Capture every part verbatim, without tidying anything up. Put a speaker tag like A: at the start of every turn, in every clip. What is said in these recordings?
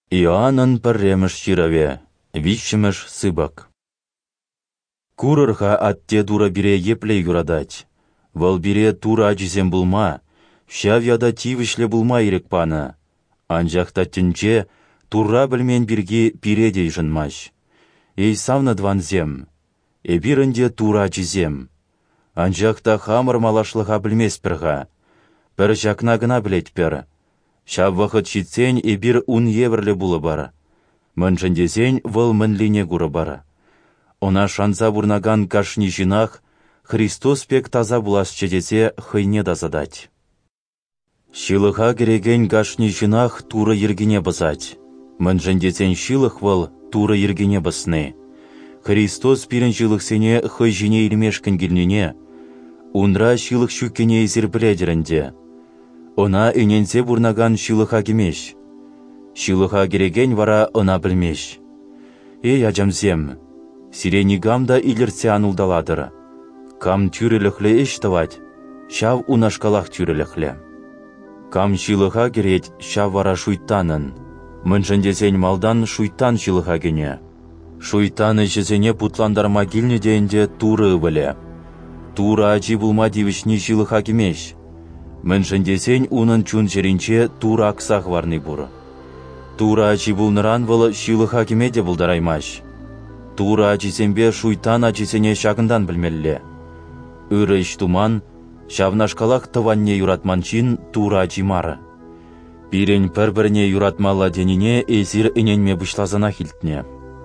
A: Иоаннын пірреміш шираве, вишіміш сыбак. Курырға атте дура бире епле юрадать. Вал бире тура ажизем булма, шав яда тивішле булма ирек паны. Анжақта тінче тура білмен бірге биредей жынмаш. Ей савна дванзем, эбирінде тура ажизем. Анжақта хамыр малашлыға білмес бірға. Бір жақна гына білет пір. Шав вақыт шитсен эбир ун еврле булы бары. Мыншындесен выл мынлине гуры бары. Она шанса бурнаган кашни жинах, Христос пек таза булас чедесе хыйне да задать. Шилыха кереген кашни жинах тура ергене базать. Мыншындесен шилых выл тура ергене басны. Христос пирен шилыхсене хый жине илмешкен гильнене, унра шилых шүккене зербіледерінде. Она иненсе бурнаган шилыха кемеш. Шилыха кереген вара она білмеш. Эй ажамсем, сирени гамда илерсе анулдаладыр. Кам тюреліхле эштавать, шав унашкалах тюреліхле. Кам шилыха керет шав вара шуйтанын. Мыншындесен малдан шуйтан шилыха кене. Шуйтаны жезене путландарма килне дейінде туры ывыле. Тура ачи булма дивишни шилыха кемеш. Мыншындесен унын чун жеринче тура аксах варны буры. Тура ачи булныран вылы шилыха кемеде булдараймаш. Тура ачисембе шуйтан ачисене шагындан білмелле. Үрі іш туман, шавнашкалақ тыванне юратманчин тура ачимары. Бирен пір-біріне юратмала деніне эзір иненме бұшлазана хилтне.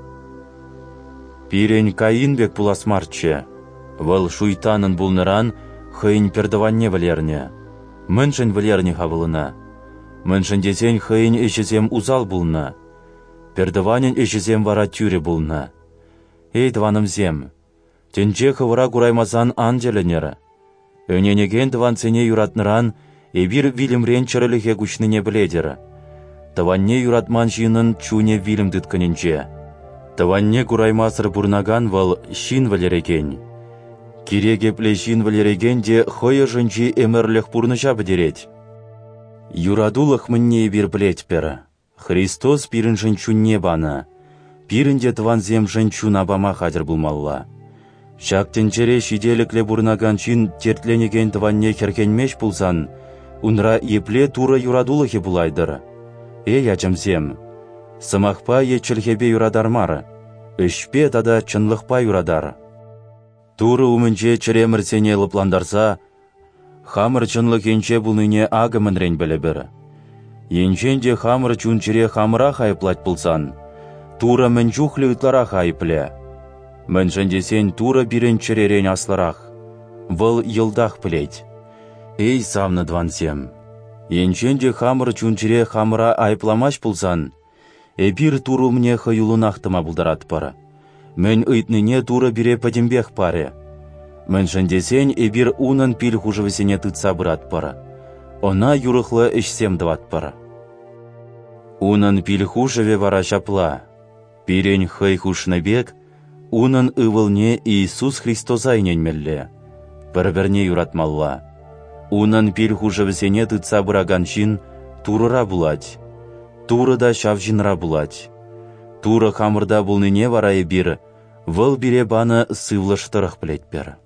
A: Бирен кайынбек буласмарчы. Выл шуйтанын булныран хыйын пердаванне валерне. Мыншын валерне хавылына. Мыншын десен хыйын эшізем узал булна. Пердаванен эшізем вара тюре булна. Эй, дванымзем, тенче хывыра кураймазан анжеленері. Өненеген дванцене юратныран эбир вилімрен чырылыхе күшніне біледері. Таванне юратман жинын чуне вилім дытканенче. Таванне кураймасыр бурнаган вал шин валереген. Кирегепле шин валереген де хойы жынчи эмірліх бурныша бідерет. Юрадулық мінне бир білет пері. Христос пирін жынчунне баны. Пирінде тванзем жынчун абама хадыр булмалла. Шактенчере шиделікле бурнаган чин тертленеген тванне херкенмеш булсан, унра епле тура юрадулығы булайдыр. Эй ачымсем, сымақпа ечілхебе юрадармары, үшпе тада чынлықпа юрадар. Туры умынче чіремірсене лыпландарса, хамыр чынлық енче бұлныне агымынрен білі бір. Енченде хамыр чунчере хамыра хайплать булсан, тура мінчухлі үтлара хайпле. Міншіндесен тура бірін чіререн асларақ, выл йылдақ плеть. Эй савны двансем. Енченде хамыр чунчере хамыра айпламаш булсан, эбир туру мне хаюлунақтыма булдарат пара. Мен ыйтныне тура бире падембех паре. Міншіндесен эбир унын пил хужывысене тытса бұрат пара. Она юрықлы ішсем дват пара. Унын пил хужыве вара шапла. Пирен хый хушныбек, унын ывылне Иисус Христос айненмелле. Бір-бірне юратмалла. Унын пил хужывысене тытса бұраганшин турыра булать. Туры да шавжинра булать. Туры хамырда булныне вара эбир, выл бире баны сывлыштырық плетпер.